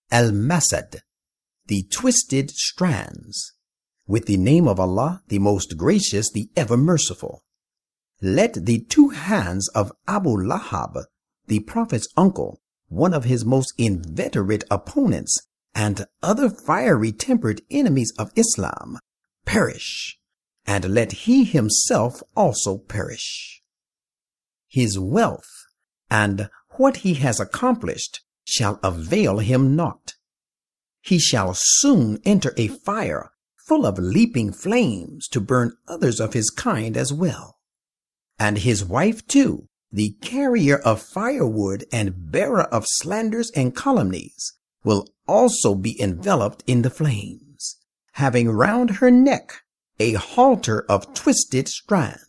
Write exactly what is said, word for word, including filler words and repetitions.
Al-Masad, the twisted strands. With the name of Allah, the most gracious, the ever merciful. Let the two hands of Abu Lahab, the Prophet's uncle, one of his most inveterate opponents, and other fiery tempered enemies of Islam, perish, and let he himself also perish. His wealth and what he has accomplished shall avail him naught. He shall soon enter a fire full of leaping flames to burn others of his kind as well. And his wife too, the carrier of firewood and bearer of slanders and calumnies, will also be enveloped in the flames, having round her neck a halter of twisted strands.